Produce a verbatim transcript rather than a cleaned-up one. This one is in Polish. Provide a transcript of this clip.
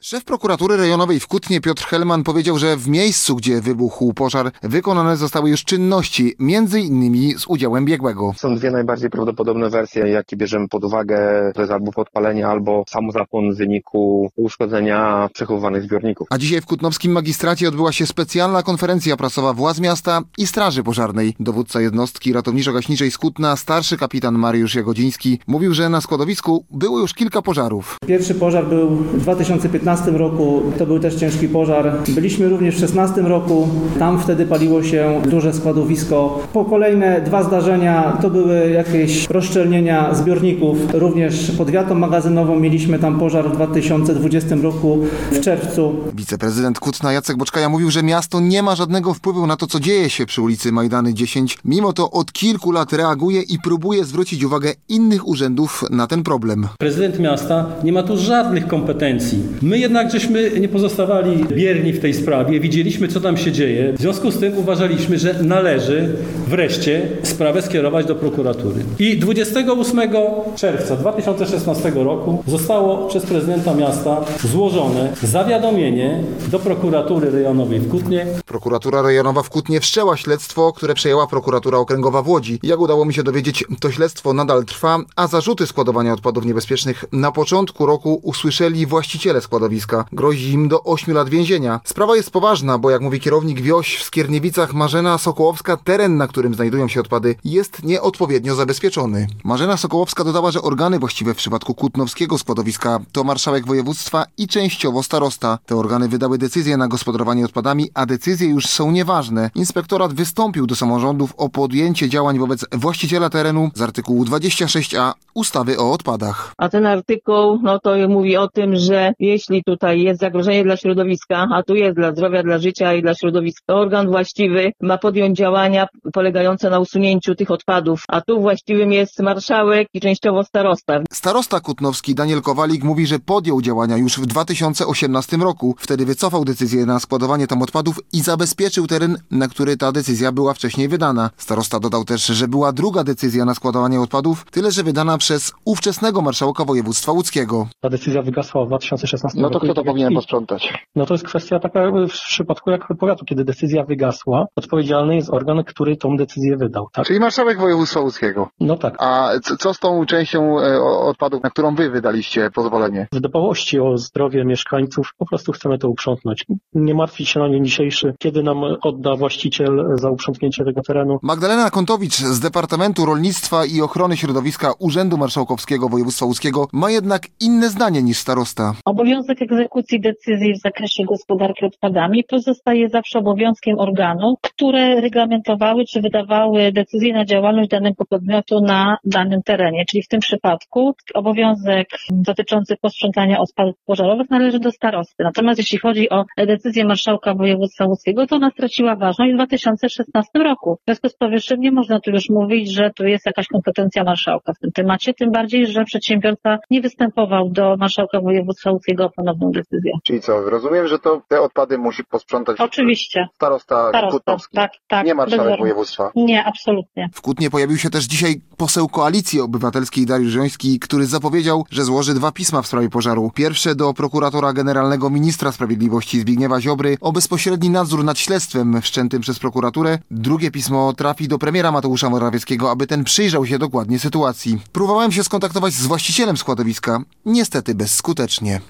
Szef prokuratury rejonowej w Kutnie Piotr Helman powiedział, że w miejscu, gdzie wybuchł pożar, wykonane zostały już czynności, między innymi z udziałem biegłego. Są dwie najbardziej prawdopodobne wersje, jakie bierzemy pod uwagę. To jest albo podpalenie, albo samozapłon w wyniku uszkodzenia przechowywanych zbiorników. A dzisiaj w kutnowskim magistracie odbyła się specjalna konferencja prasowa władz miasta i Straży Pożarnej. Dowódca jednostki ratowniczo-gaśniczej z Kutna, starszy kapitan Mariusz Jagodziński, mówił, że na składowisku było już kilka pożarów. Pierwszy pożar był w dwa tysiące piętnastym roku, to był też ciężki pożar. Byliśmy również w dwa tysiące szesnastym roku, tam wtedy paliło się duże składowisko. Po kolejne dwa zdarzenia to były jakieś rozszczelnienia zbiorników. Również pod wiatą magazynową mieliśmy tam pożar w dwa tysiące dwudziestym roku w czerwcu. Wiceprezydent Kutna Jacek Boczkaja mówił, że miasto nie ma żadnego wpływu na to, co dzieje się przy ulicy Majdany dziesięć. Mimo to od kilku lat reaguje i próbuje zwrócić uwagę innych urzędów na ten problem. Prezydent miasta nie ma tu żadnych kompetencji. My jednak żeśmy nie pozostawali bierni w tej sprawie, widzieliśmy, co tam się dzieje. W związku z tym uważaliśmy, że należy wreszcie sprawę skierować do prokuratury. I dwudziestego ósmego czerwca dwa tysiące szesnastego roku zostało przez prezydenta miasta złożone zawiadomienie do prokuratury rejonowej w Kutnie. Prokuratura rejonowa w Kutnie wszczęła śledztwo, które przejęła prokuratura okręgowa w Łodzi. Jak udało mi się dowiedzieć, to śledztwo nadal trwa, a zarzuty składowania odpadów niebezpiecznych na początku roku usłyszeli właściciele składowiska. Grozi im do ośmiu lat więzienia. Sprawa jest poważna, bo jak mówi kierownik wioś w Skierniewicach Marzena Sokołowska, teren, na którym znajdują się odpady, jest nieodpowiednio zabezpieczony. Marzena Sokołowska dodała, że organy właściwe w przypadku kutnowskiego składowiska to marszałek województwa i częściowo starosta. Te organy wydały decyzję na gospodarowanie odpadami, a decyzje już są nieważne. Inspektorat wystąpił do samorządów o podjęcie działań wobec właściciela terenu z artykułu dwadzieścia sześć a ustawy o odpadach. A ten artykuł, no to mówi o tym, że jeśli tutaj jest zagrożenie dla środowiska, a tu jest dla zdrowia, dla życia i dla środowiska, to organ właściwy ma podjąć działania polegające na usunięciu tych odpadów, a tu właściwym jest marszałek i częściowo starosta. Starosta kutnowski Daniel Kowalik mówi, że podjął działania już w dwa tysiące osiemnastym roku. Wtedy wycofał decyzję na składowanie tam odpadów i zabezpieczył teren, na który ta decyzja była wcześniej wydana. Starosta dodał też, że była druga decyzja na składowanie odpadów, tyle że wydana przez ówczesnego marszałka województwa łódzkiego. Ta decyzja wygasła w dwa tysiące szesnastym No to roku. kto to powinien posprzątać? No to jest kwestia taka w przypadku jak powiatu, kiedy decyzja wygasła, odpowiedzialny jest organ, który tą decyzję wydał, tak? Czyli marszałek województwa łódzkiego. No tak. A c- co z tą częścią e, odpadów, na którą wy wydaliście pozwolenie? W dbałości o zdrowie mieszkańców po prostu chcemy to uprzątnąć. Nie martwić się na dzień dzisiejszy, kiedy nam odda właściciel za uprzątnięcie tego terenu. Magdalena Kontowicz z Departamentu Rolnictwa i Ochrony Środowiska Urzędu Marszałkowskiego Województwa Łódzkiego ma jednak inne zdanie niż starosta. Obowiązek egzekucji decyzji w zakresie gospodarki odpadami pozostaje zawsze obowiązkiem organu, które reglamentowały czy wydawały decyzje na działalność danego podmiotu na danym terenie. Czyli w tym przypadku obowiązek dotyczący posprzątania odpadów pożarowych należy do starosty. Natomiast jeśli chodzi o decyzję marszałka województwa łódzkiego, to ona straciła ważność w dwa tysiące szesnastym roku. W związku z powyższym nie można tu już mówić, że tu jest jakaś kompetencja marszałka w tym temacie, tym bardziej, że przedsiębiorca nie występował do marszałka województwa łódzkiego o ponowną decyzję. Czyli co, rozumiem, że to te odpady musi posprzątać Oczywiście. starosta, Starosta, kutnowski, tak, tak. nie marszałek bezwarunkowo. województwa. Nie, absolutnie. W Kutnie pojawił się też dzisiaj poseł Koalicji Obywatelskiej Dariusz Joński, który zapowiedział, że złoży dwa pisma w sprawie pożaru. Pierwsze do prokuratora generalnego ministra sprawiedliwości Zbigniewa Ziobry o bezpośredni nadzór nad śledztwem wszczętym przez prokuraturę. Drugie pismo trafi do premiera Mateusza Morawieckiego, aby ten przyjrzał się dokładnie sytuacji. Próbowałem się skontaktować z właścicielem składowiska, niestety bezskutecznie.